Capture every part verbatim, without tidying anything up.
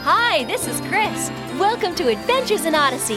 Hi, this is Chris. Welcome to Adventures in Odyssey.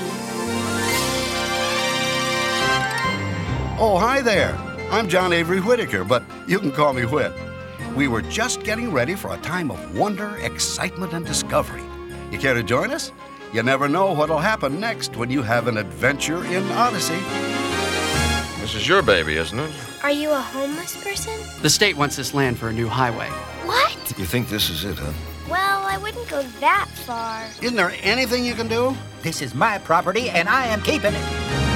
Oh, hi there. I'm John Avery Whitaker, but you can call me Whit. We were just getting ready for a time of wonder, excitement, and discovery. You care to join us? You never know what'll happen next when you have an adventure in Odyssey. This is your baby, isn't it? Are you a homeless person? The state wants this land for a new highway. What? You think this is it, huh? Well, I wouldn't go that far. Isn't there anything you can do? This is my property, and I am keeping it.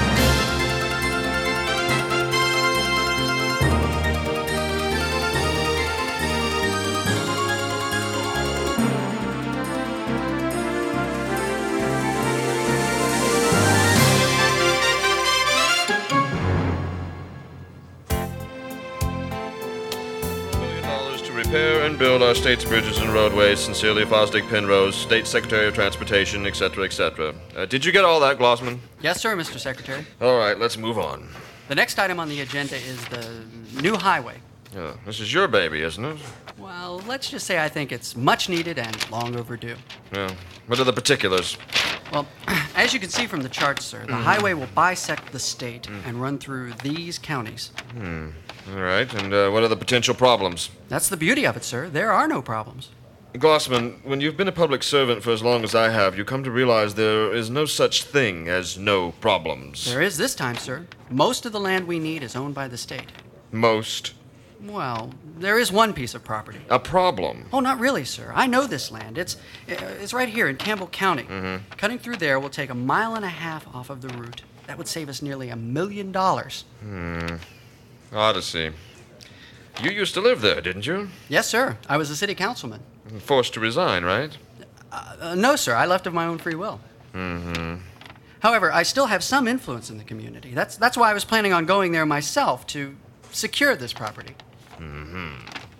Repair and build our state's bridges and roadways. Sincerely, Fosdick Penrose, State Secretary of Transportation, et cetera, et cetera. Uh, did you get all that, Glossman? Yes, sir, Mister Secretary. All right, let's move on. The next item on the agenda is the new highway. Yeah, this is your baby, isn't it? Well, let's just say I think it's much needed and long overdue. Yeah. What are the particulars? Well, as you can see from the charts, sir, the mm. highway will bisect the state mm. and run through these counties. Hmm. All right, and uh, what are the potential problems? That's the beauty of it, sir. There are no problems. Glossman, when you've been a public servant for as long as I have, you come to realize there is no such thing as no problems. There is this time, sir. Most of the land we need is owned by the state. Most? Well, there is one piece of property. A problem? Oh, not really, sir. I know this land. It's it's right here in Campbell County. Mm-hmm. Cutting through there will take a mile and a half off of the route. That would save us nearly a million dollars. Hmm. Odyssey. You used to live there, didn't you? Yes, sir. I was a city councilman. Forced to resign, right? Uh, uh, no, sir. I left of my own free will. Mm-hmm. However, I still have some influence in the community. That's that's why I was planning on going there myself to secure this property. Mm-hmm.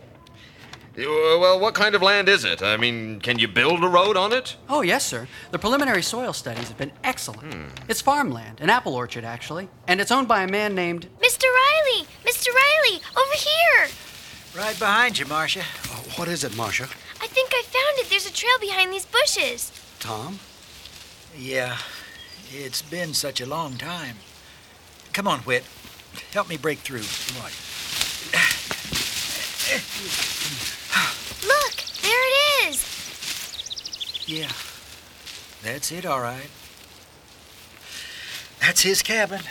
Well, what kind of land is it? I mean, can you build a road on it? Oh, yes, sir. The preliminary soil studies have been excellent. Hmm. It's farmland, an apple orchard, actually, and it's owned by a man named... Mister Riley! Mister Riley! Over here! Right behind you, Marcia. Oh, what is it, Marcia? I think I found it. There's a trail behind these bushes. Tom? Yeah, it's been such a long time. Come on, Whit. Help me break through. Right. Look, there it is. Yeah, that's it, all right. That's his cabin.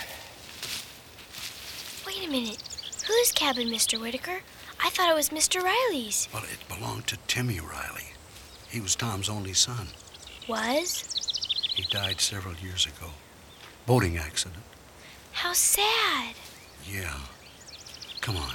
Wait a minute. Whose cabin, Mister Whitaker? I thought it was Mister Riley's. Well, it belonged to Timmy Riley. He was Tom's only son. Was? He died several years ago. Boating accident. How sad. Yeah. Come on.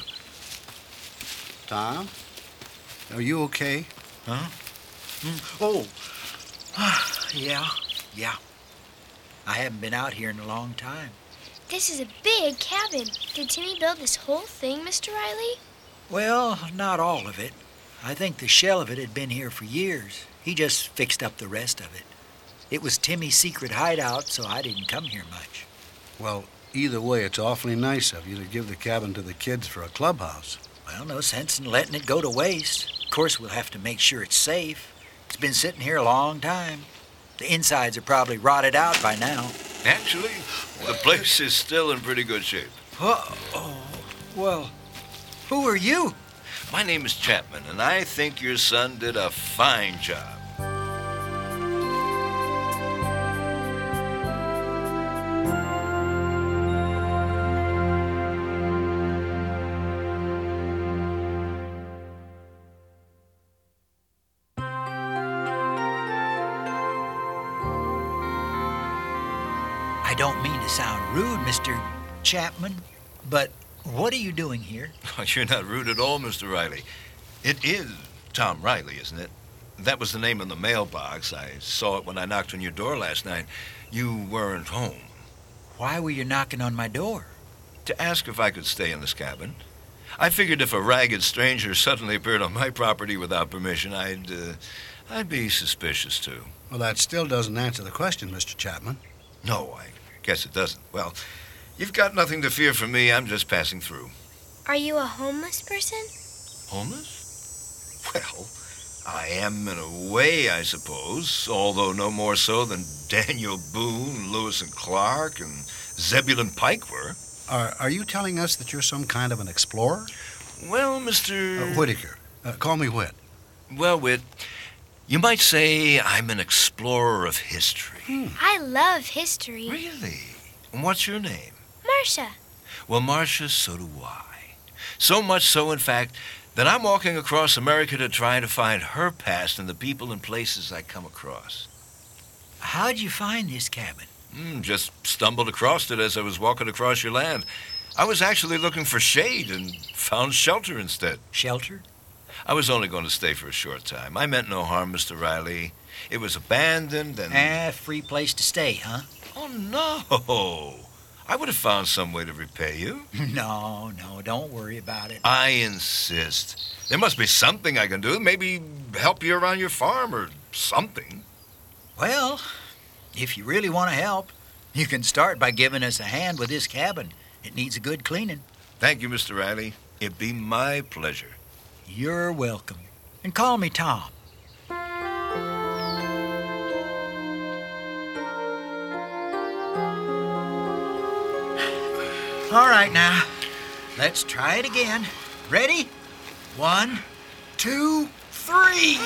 Tom? Are you okay? Huh? Mm. Oh. yeah, yeah. I haven't been out here in a long time. This is a big cabin. Did Timmy build this whole thing, Mister Riley? Well, not all of it. I think the shell of it had been here for years. He just fixed up the rest of it. It was Timmy's secret hideout, so I didn't come here much. Well, either way, it's awfully nice of you to give the cabin to the kids for a clubhouse. Well, no sense in letting it go to waste. Of course, we'll have to make sure it's safe. It's been sitting here a long time. The insides are probably rotted out by now. Actually, the place is still in pretty good shape. Oh, oh, well, who are you? My name is Chapman, and I think your son did a fine job. I don't mean to sound rude, Mister Chapman, but what are you doing here? You're not rude at all, Mister Riley. It is Tom Riley, isn't it? That was the name on the mailbox. I saw it when I knocked on your door last night. You weren't home. Why were you knocking on my door? To ask if I could stay in this cabin. I figured if a ragged stranger suddenly appeared on my property without permission, I'd, uh, I'd be suspicious, too. Well, that still doesn't answer the question, Mister Chapman. No, I guess it doesn't. Well, you've got nothing to fear from me. I'm just passing through. Are you a homeless person? Homeless? Well, I am in a way, I suppose, although no more so than Daniel Boone, Lewis and Clark, and Zebulon Pike were. Are, are you telling us that you're some kind of an explorer? Well, Mister Uh, Whitaker. Uh, call me Whit. Well, Whit, you might say I'm an explorer of history. I love history. Really? And what's your name? Marcia. Well, Marcia, so do I. So much so, in fact, that I'm walking across America to try to find her past and the people and places I come across. How'd you find this cabin? Mm, just stumbled across it as I was walking across your land. I was actually looking for shade and found shelter instead. Shelter? I was only going to stay for a short time. I meant no harm, Mister Riley. It was abandoned and... Ah, free place to stay, huh? Oh, no. I would have found some way to repay you. No, no, don't worry about it. I insist. There must be something I can do. Maybe help you around your farm or something. Well, if you really want to help, you can start by giving us a hand with this cabin. It needs a good cleaning. Thank you, Mister Riley. It'd be my pleasure. You're welcome. And call me Tom. All right, now, let's try it again. Ready? One, two, three.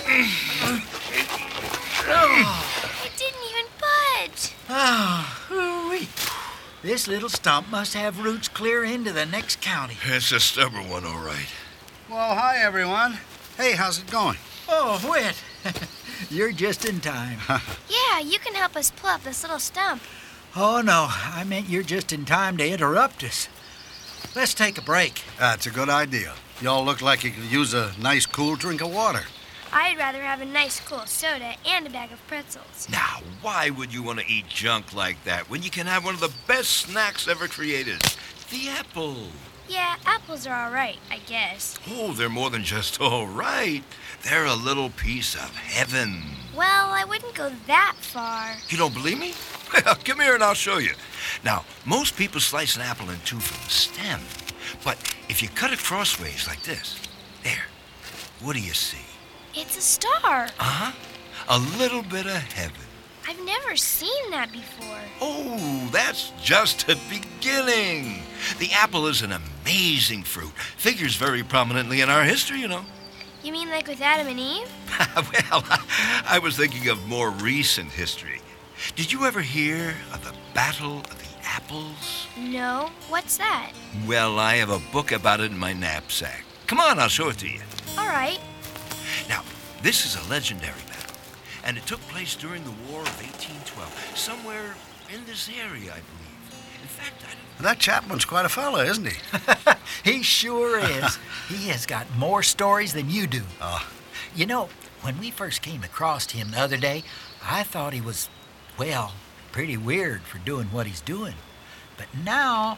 It didn't even budge. Oh, hooey. This little stump must have roots clear into the next county. It's a stubborn one, all right. Well, hi, everyone. Hey, how's it going? Oh, Whit. You're just in time. Yeah, you can help us pull up this little stump. Oh, no, I meant you're just in time to interrupt us. Let's take a break. That's a good idea. Y'all look like you could use a nice, cool drink of water. I'd rather have a nice cool soda and a bag of pretzels. Now, why would you want to eat junk like that when you can have one of the best snacks ever created? The apple. Yeah, apples are all right, I guess. Oh, they're more than just all right. They're a little piece of heaven. Well, I wouldn't go that far. You don't believe me? Well, come here and I'll show you. Now, most people slice an apple in two from the stem. But if you cut it crossways like this, there, what do you see? It's a star. Uh-huh. A little bit of heaven. I've never seen that before. Oh, that's just the beginning. The apple is an amazing fruit. Figures very prominently in our history, you know. You mean like with Adam and Eve? Well, I was thinking of more recent history. Did you ever hear of the Battle of the Apples? No. What's that? Well, I have a book about it in my knapsack. Come on, I'll show it to you. All right. Now, this is a legendary battle, and it took place during the War of eighteen twelve, somewhere in this area, I believe. In fact, I don't... That Chapman's quite a fella, isn't he? He sure is. He has got more stories than you do. Oh. You know, when we first came across him the other day, I thought he was, well, pretty weird for doing what he's doing. But now,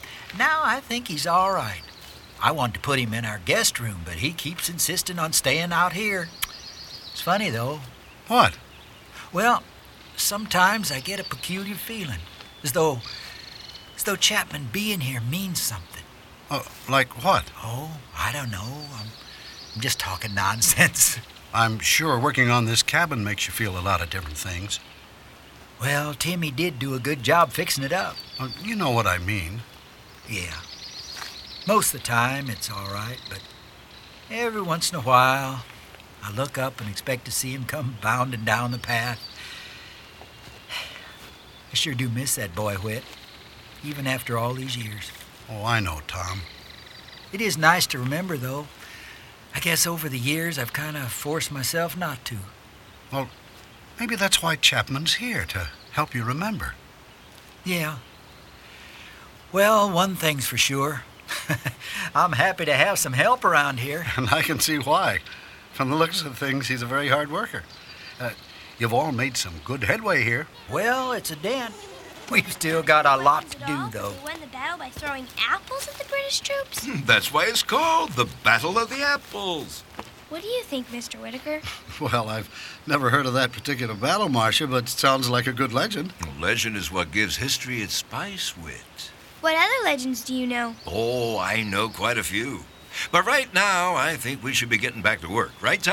now I think he's all right. I want to put him in our guest room, but he keeps insisting on staying out here. It's funny, though. What? Well, sometimes I get a peculiar feeling, as though, as though Chapman being here means something. Oh, like what? Oh, I don't know. I'm, I'm just talking nonsense. I'm sure working on this cabin makes you feel a lot of different things. Well, Timmy did do a good job fixing it up. Uh, you know what I mean. Yeah. Most of the time, it's all right, but every once in a while, I look up and expect to see him come bounding down the path. I sure do miss that boy, Whit, even after all these years. Oh, I know, Tom. It is nice to remember, though. I guess over the years, I've kind of forced myself not to. Well, maybe that's why Chapman's here, to help you remember. Yeah. Well, one thing's for sure. I'm happy to have some help around here. And I can see why. From the looks of things, he's a very hard worker. Uh, you've all made some good headway here. Well, it's a dent. We've still got a lot to It do, all? though. We won the battle by throwing apples at the British troops? That's why it's called the Battle of the Apples. What do you think, Mister Whitaker? Well, I've never heard of that particular battle, Marcia, but it sounds like a good legend. Legend is what gives history its spice, Wit. What other legends do you know? Oh, I know quite a few. But right now, I think we should be getting back to work. Right, Tom?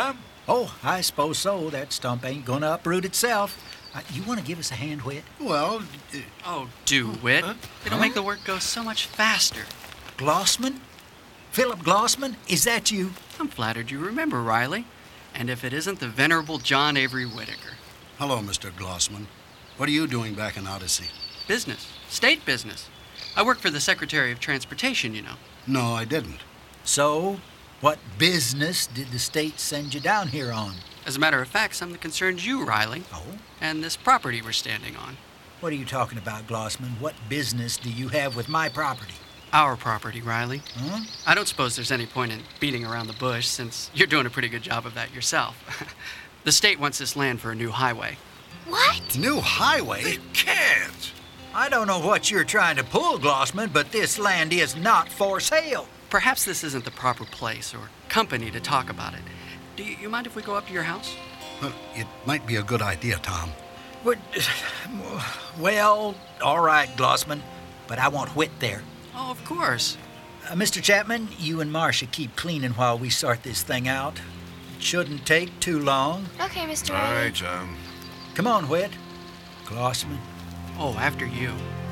Oh, I suppose so. That stump ain't gonna uproot itself. Uh, you want to give us a hand, Whit? Well, uh, Oh, do, Whit. Huh? It'll make the work go so much faster. Glossman? Philip Glossman? Is that you? I'm flattered you remember, Riley. And if it isn't the venerable John Avery Whitaker. hello, Mister Glossman. What are you doing back in Odyssey? Business. State business. I work for the Secretary of Transportation, you know. No, I didn't. So, what business did the state send you down here on? As a matter of fact, something that concerns you, Riley, Oh? and this property we're standing on. What are you talking about, Glossman? What business do you have with my property? Our property, Riley. Huh? I don't suppose there's any point in beating around the bush, since you're doing a pretty good job of that yourself. The state wants this land for a new highway. What? New highway? They can't. I don't know what you're trying to pull, Glossman, but this land is not for sale. Perhaps this isn't the proper place or company to talk about it. Do you, you mind if we go up to your house? Well, it might be a good idea, Tom. What? Well, all right, Glossman, but I want Whit there. Oh, of course. Uh, Mister Chapman, you and Marcia keep cleaning while we sort this thing out. It shouldn't take too long. Okay, Mister All Riley. right, Tom. Come on, Whit. Glossman. Oh, after you.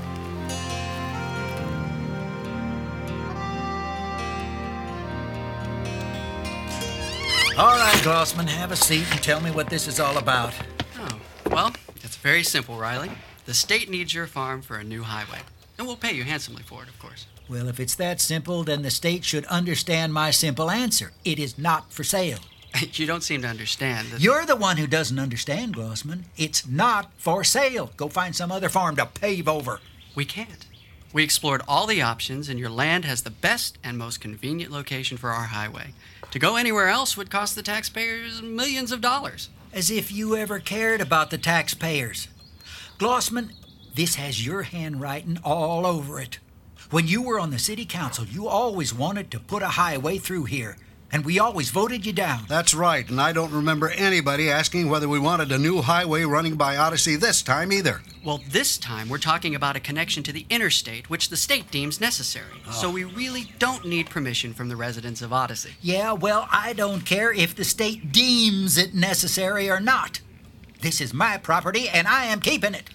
All right, Glossman, have a seat and tell me what this is all about. Oh, well, it's very simple, Riley. The state needs your farm for a new highway. And we'll pay you handsomely for it, of course. Well, if it's that simple, then the state should understand my simple answer. It is not for sale. You don't seem to understand that. You're the one who doesn't understand, Glossman. It's not for sale. Go find some other farm to pave over. We can't. We explored all the options, and your land has the best and most convenient location for our highway. To go anywhere else would cost the taxpayers millions of dollars. As if you ever cared about the taxpayers. Glossman, this has your handwriting all over it. When you were on the city council, you always wanted to put a highway through here, and we always voted you down. That's right, and I don't remember anybody asking whether we wanted a new highway running by Odyssey this time either. Well, this time we're talking about a connection to the interstate, which the state deems necessary. So we really don't need permission from the residents of Odyssey. Yeah, well, I don't care if the state deems it necessary or not. This is my property, and I am keeping it.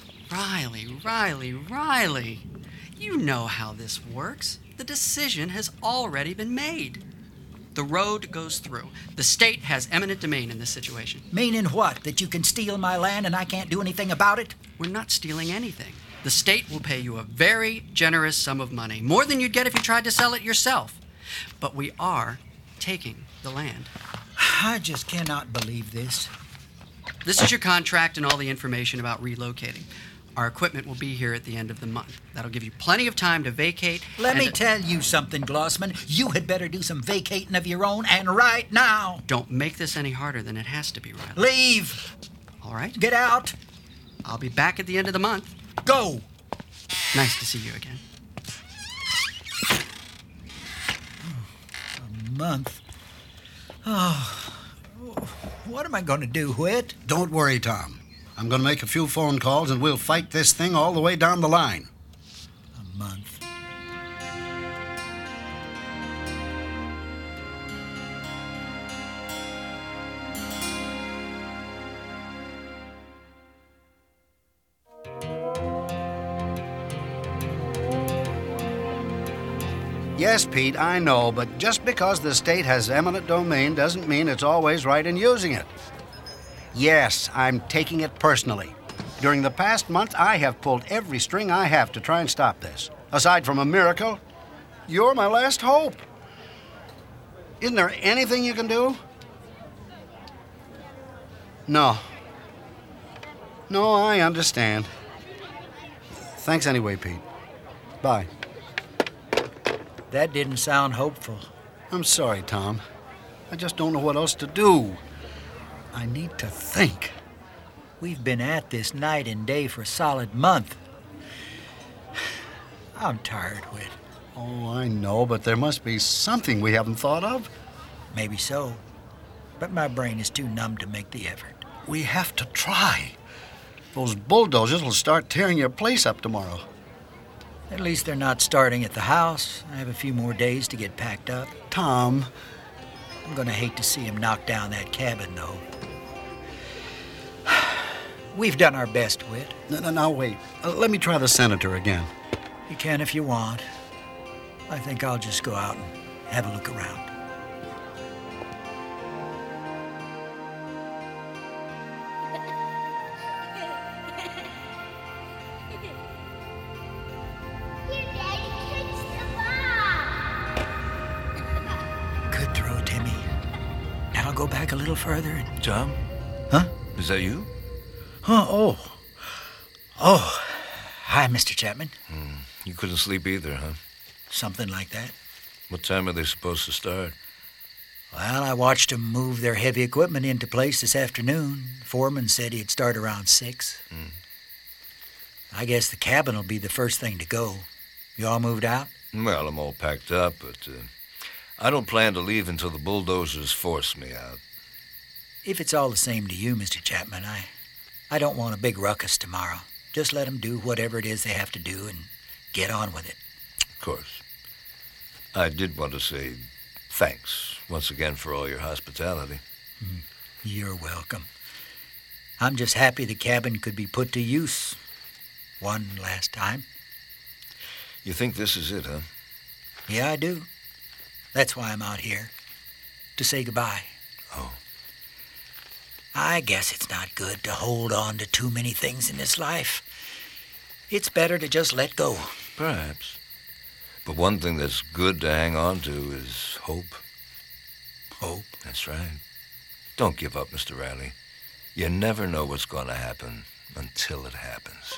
Riley, Riley, Riley. You know how this works. The decision has already been made. The road goes through. The state has eminent domain in this situation. Meaning what? That you can steal my land and I can't do anything about it? We're not stealing anything. The state will pay you a very generous sum of money, more than you'd get if you tried to sell it yourself. But we are taking the land. I just cannot believe this. This is your contract and all the information about relocating. Our equipment will be here at the end of the month. That'll give you plenty of time to vacate. Let and me to- tell you something, Glossman. You had better do some vacating of your own, and right now. Don't make this any harder than it has to be, Riley. Leave. All right? Get out. I'll be back at the end of the month. Go. Nice to see you again. A month. Oh, what am I going to do, Whit? Don't worry, Tom. I'm going to make a few phone calls and we'll fight this thing all the way down the line. A month. Yes, Pete, I know, but just because the state has eminent domain doesn't mean it's always right in using it. Yes, I'm taking it personally. During the past month, I have pulled every string I have to try and stop this. Aside from a miracle, you're my last hope. Isn't there anything you can do? No. No, I understand. Thanks anyway, Pete. Bye. That didn't sound hopeful. I'm sorry, Tom. I just don't know what else to do. I need to think. We've been at this night and day for a solid month. I'm tired, Whit. Oh, I know, but there must be something we haven't thought of. Maybe so. But my brain is too numb to make the effort. We have to try. Those bulldozers will start tearing your place up tomorrow. At least they're not starting at the house. I have a few more days to get packed up. Tom, I'm gonna hate to see him knock down that cabin, though. We've done our best, Whit. No, no, now wait. Uh, let me try the senator again. You can if you want. I think I'll just go out and have a look around. Good throw, Timmy. Now I'll go back a little further and... Tom? Huh? Is that you? Huh? Oh. Oh. Hi, Mister Chapman. Hmm. You couldn't sleep either, huh? Something like that. What time are they supposed to start? Well, I watched them move their heavy equipment into place this afternoon. Foreman said he'd start around six. Hmm. I guess the cabin will be the first thing to go. You all moved out? Well, I'm all packed up, but uh, I don't plan to leave until the bulldozers force me out. If it's all the same to you, Mister Chapman, I, I don't want a big ruckus tomorrow. Just let them do whatever it is they have to do and get on with it. Of course. I did want to say thanks once again for all your hospitality. Mm, you're welcome. I'm just happy the cabin could be put to use one last time. You think this is it, huh? Yeah, I do. That's why I'm out here. To say goodbye. Oh. I guess it's not good to hold on to too many things in this life. It's better to just let go. Perhaps. But one thing that's good to hang on to is hope. Hope? That's right. Don't give up, Mister Riley. You never know what's going to happen until it happens.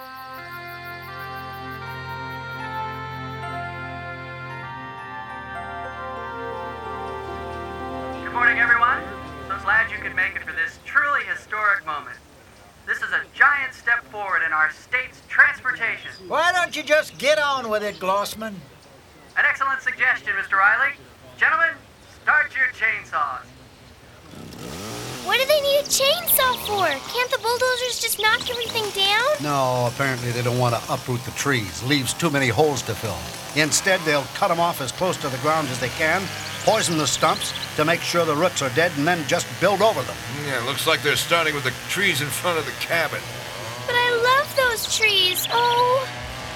Good morning, everyone. So glad you could make it for this truly historic moment. This is a giant step forward in our state's transportation. Why don't you just get on with it, Glossman? An excellent suggestion, Mister Riley. Gentlemen, start your chainsaws. What do they need a chainsaw for? Can't the bulldozers just knock everything down? No, apparently they don't want to uproot the trees. Leaves too many holes to fill. Instead, they'll cut them off as close to the ground as they can, poison the stumps to make sure the roots are dead, and then just build over them. Yeah, looks like they're starting with the trees in front of the cabin. But I love those trees. Oh.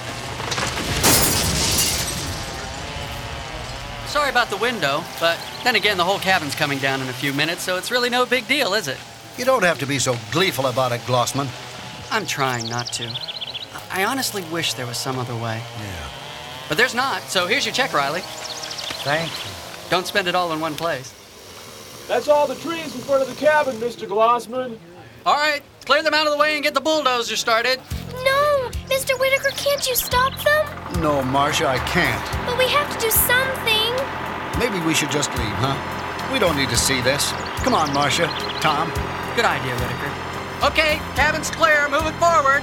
Sorry about the window, but then again, the whole cabin's coming down in a few minutes, so it's really no big deal, is it? You don't have to be so gleeful about it, Glossman. I'm trying not to. I honestly wish there was some other way. Yeah. But there's not, so here's your check, Riley. Thank you. Don't spend it all in one place. That's all the trees in front of the cabin, Mister Glossman. All right, clear them out of the way and get the bulldozer started. No! Mister Whitaker, can't you stop them? No, Marcia, I can't. But we have to do something. Maybe we should just leave, huh? We don't need to see this. Come on, Marcia. Tom. Good idea, Whitaker. Okay, cabin's clear. Moving forward.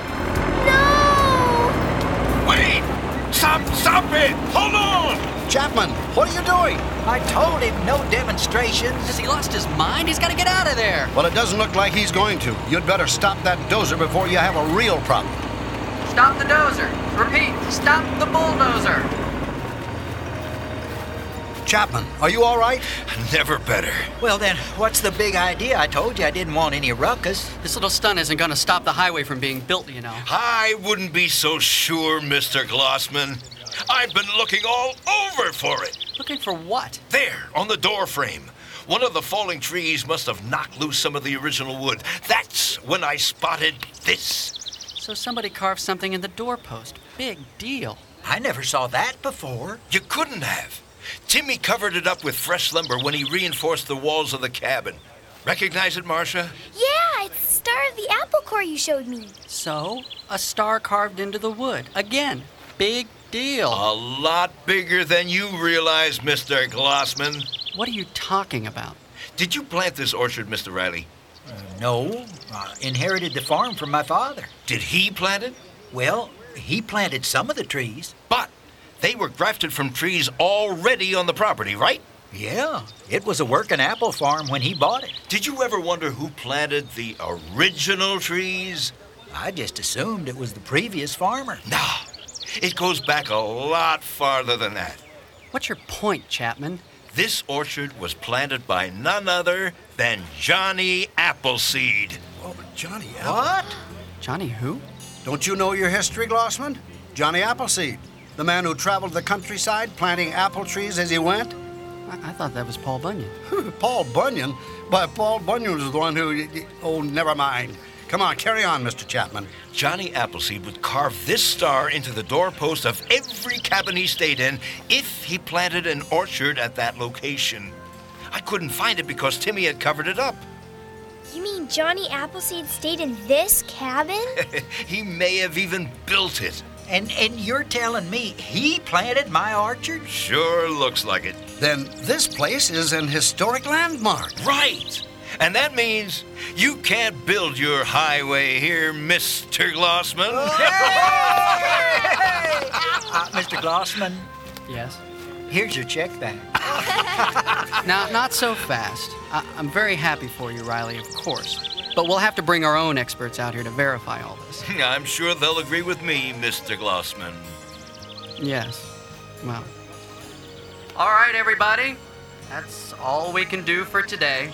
No! Wait! Stop! Stop it! Hold on! Chapman, what are you doing? I told him no demonstrations. Has he lost his mind? He's got to get out of there. Well, it doesn't look like he's going to. You'd better stop that dozer before you have a real problem. Stop the dozer. Repeat, stop the bulldozer. Chapman, are you all right? Never better. Well, then, what's the big idea? I told you I didn't want any ruckus. This little stunt isn't going to stop the highway from being built, you know. I wouldn't be so sure, Mister Glossman. I've been looking all over for it. Looking for what? There, on the door frame. One of the falling trees must have knocked loose some of the original wood. That's when I spotted this. So somebody carved something in the doorpost. Big deal. I never saw that before. You couldn't have. Timmy covered it up with fresh lumber when he reinforced the walls of the cabin. Recognize it, Marcia? Yeah, it's the star of the apple core you showed me. So, a star carved into the wood. Again, big deal. A lot bigger than you realize, Mister Glossman. What are you talking about? Did you plant this orchard, Mister Riley? Uh, no, I inherited the farm from my father. Did he plant it? Well, he planted some of the trees. But they were grafted from trees already on the property, right? Yeah, it was a working apple farm when he bought it. Did you ever wonder who planted the original trees? I just assumed it was the previous farmer. No, it goes back a lot farther than that. What's your point, Chapman? This orchard was planted by none other than Johnny Appleseed. Oh, but Johnny Apple... What? Johnny who? Don't you know your history, Glossman? Johnny Appleseed, the man who traveled the countryside planting apple trees as he went. I, I thought that was Paul Bunyan. Paul Bunyan? Why, Paul Bunyan was the one who... Oh, never mind. Come on, carry on, Mister Chapman. Johnny Appleseed would carve this star into the doorpost of every cabin he stayed in if he planted an orchard at that location. I couldn't find it because Timmy had covered it up. You mean Johnny Appleseed stayed in this cabin? He may have even built it. And and you're telling me he planted my orchard? Sure looks like it. Then this place is an historic landmark. Right. And that means you can't build your highway here, Mister Glossman. Uh, Mister Glossman, Yes. here's your check back. Now, not so fast. I- I'm very happy for you, Riley, of course. But we'll have to bring our own experts out here to verify all this. I'm sure they'll agree with me, Mister Glossman. Yes. Well. All right, everybody. That's all we can do for today.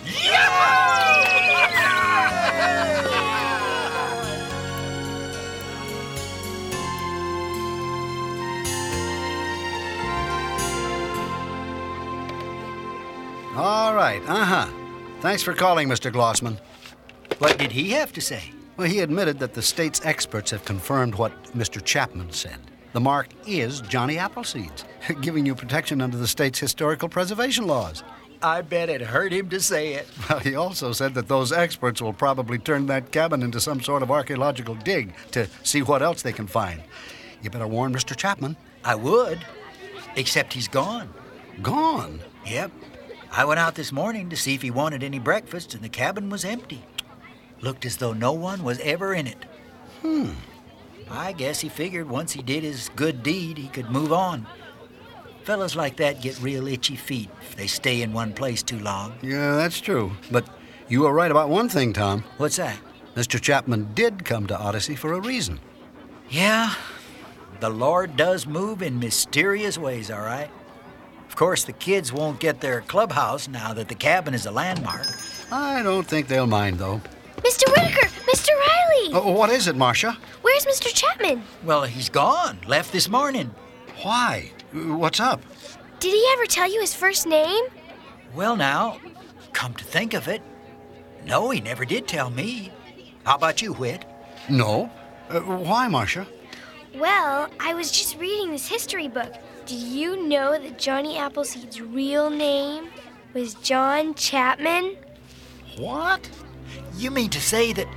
All right, uh-huh. Thanks for calling, Mister Glossman. What did he have to say? Well, he admitted that the state's experts have confirmed what Mister Chapman said. The mark is Johnny Appleseed's, giving you protection under the state's historical preservation laws. I bet it hurt him to say it. Well, he also said that those experts will probably turn that cabin into some sort of archaeological dig to see what else they can find. You better warn Mister Chapman. I would, except he's gone. Gone? Yep. I went out this morning to see if he wanted any breakfast, and the cabin was empty. Looked as though no one was ever in it. Hmm. I guess he figured once he did his good deed, he could move on. Fellas like that get real itchy feet if they stay in one place too long. Yeah, that's true. But you were right about one thing, Tom. What's that? Mister Chapman did come to Odyssey for a reason. Yeah, the Lord does move in mysterious ways, all right. Of course, the kids won't get their clubhouse now that the cabin is a landmark. I don't think they'll mind, though. Mister Whitaker! Mister Riley! Oh, what is it, Marcia? Where's Mister Chapman? Well, he's gone. Left this morning. Why? What's up? Did he ever tell you his first name? Well, now, come to think of it, no, he never did tell me. How about you, Whit? No. Uh, why, Marcia? Well, I was just reading this history book. Did you know that Johnny Appleseed's real name was John Chapman? What? You mean to say that...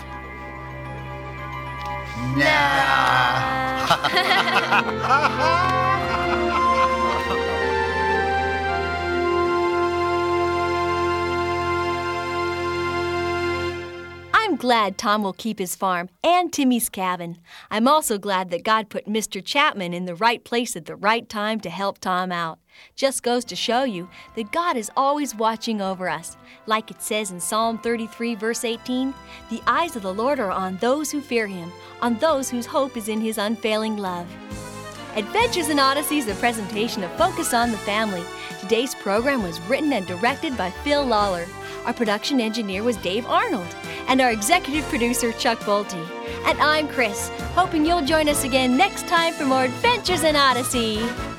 I'm glad Tom will keep his farm and Timmy's cabin. I'm also glad that God put Mister Chapman in the right place at the right time to help Tom out. Just goes to show you that God is always watching over us. Like it says in Psalm thirty-three, verse eighteen, the eyes of the Lord are on those who fear him, on those whose hope is in his unfailing love. Adventures in Odyssey is a presentation of Focus on the Family. Today's program was written and directed by Phil Lawler. Our production engineer was Dave Arnold, and our executive producer, Chuck Bolte. And I'm Chris, hoping you'll join us again next time for more Adventures in Odyssey.